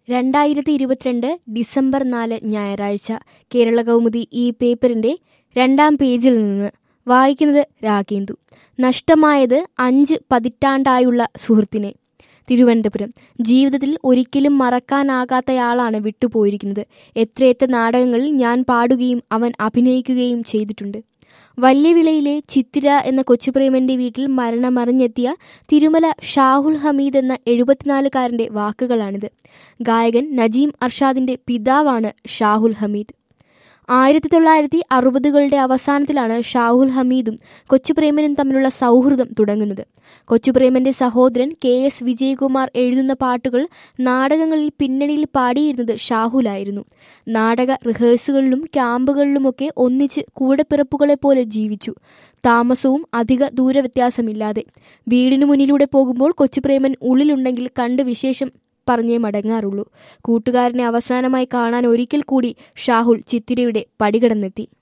2022 December 4 ഞായറാഴ്ച കേരളകൗമുദി ഈ പേപ്പറിന്റെ 2-ാം പേജിൽ നിന്ന് വായിക്കുന്നത് രാഗേന്ദു. നഷ്ടമായത് 5 പതിറ്റാണ്ടായുള്ള സുഹൃത്തിനെ. തിരുവനന്തപുരം. ജീവിതത്തിൽ ഒരിക്കലും മറക്കാനാകാത്തയാളാണ് വിട്ടുപോയിരിക്കുന്നത്. എത്രയെത്ര നാടകങ്ങളിൽ ഞാൻ പാടുകയും അവൻ അഭിനയിക്കുകയും ചെയ്തിട്ടുണ്ട്. വല്യവിളയിലെ ചിത്തിര എന്ന കൊച്ചുപ്രേമന്റെ വീട്ടിൽ മരണമറിഞ്ഞെത്തിയ തിരുമല ഷാഹുൽ ഹമീദ് എന്ന 74-കാരന്റെ വാക്കുകളാണിത്. ഗായകൻ നജീം അർഷാദിന്റെ പിതാവാണ് ഷാഹുൽ ഹമീദ്. 1960കളുടെ അവസാനത്തിലാണ് ഷാഹുൽ ഹമീദും കൊച്ചുപ്രേമനും തമ്മിലുള്ള സൗഹൃദം തുടങ്ങുന്നത്. കൊച്ചുപ്രേമന്റെ സഹോദരൻ KS വിജയകുമാർ എഴുതുന്ന പാട്ടുകൾ നാടകങ്ങളിൽ പിന്നണിയിൽ പാടിയിരുന്നത് ഷാഹുലായിരുന്നു. നാടക റിഹേഴ്സലുകളിലും ക്യാമ്പുകളിലുമൊക്കെ ഒന്നിച്ച് കൂടെപ്പിറപ്പുകളെപ്പോലെ ജീവിച്ചു. താമസവും അധിക ദൂരവ്യത്യാസമില്ലാതെ. വീടിനു മുന്നിലൂടെ പോകുമ്പോൾ കൊച്ചുപ്രേമൻ ഉള്ളിലുണ്ടെങ്കിൽ കണ്ട് വിശേഷം പറഞ്ഞേ മടങ്ങാറുള്ളൂ. കൂട്ടുകാരനെ അവസാനമായി കാണാൻ ഒരിക്കൽ കൂടി ഷാഹുൽ ചിത്തിരയുടെ പടികടന്നെത്തി.